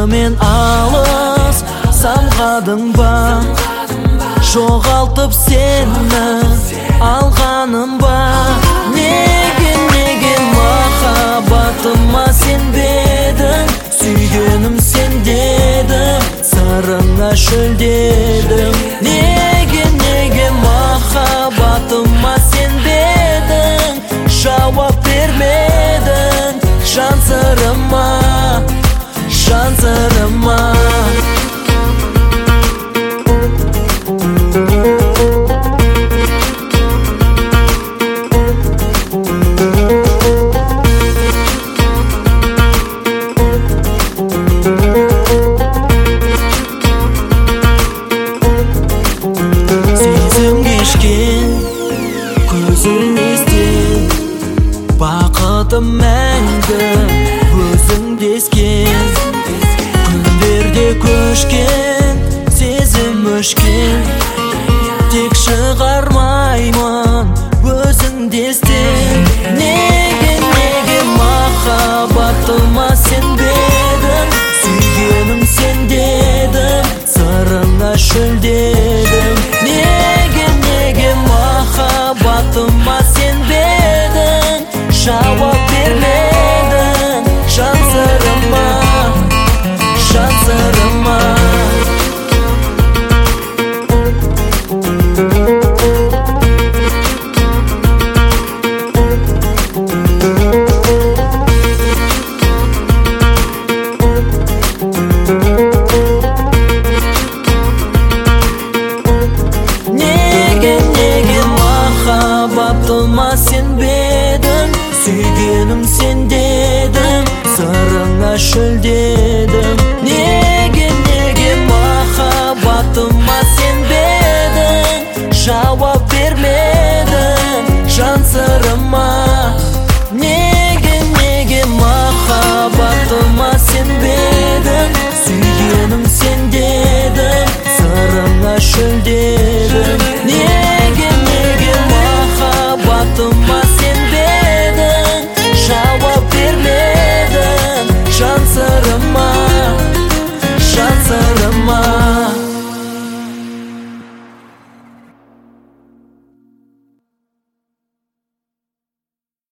мен алыс самғадың ба, жоғалтып сені алғаным ба? Неге махаббатыма сенбедің, сүйгенім сен дедің, сырыңа шөлдедің. Неге махаббатыма сенбедің, жауап бермедің жан сырыма, жан сырыма. Көзің естен, бақытым мәңгі өзіңде ескен. Күндерде көшкен, сезім өшкен,